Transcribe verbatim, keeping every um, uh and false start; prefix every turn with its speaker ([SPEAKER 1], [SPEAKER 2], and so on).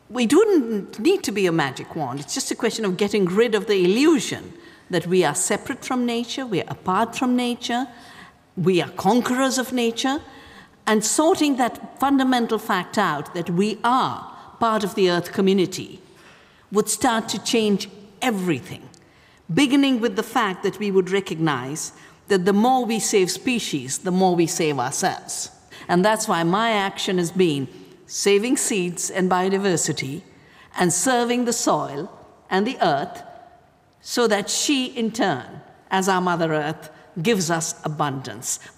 [SPEAKER 1] we don't need to be a magic wand. It's just a question of getting rid of the illusion that we are separate from nature, we are apart from nature, we are conquerors of nature, and sorting that fundamental fact out that we are part of the Earth community would start to change everything, beginning with the fact that we would recognize that the more we save species, the more we save ourselves. And that's why my action has been saving seeds and biodiversity and serving the soil and the earth so that she, in turn, as our Mother Earth, gives us abundance.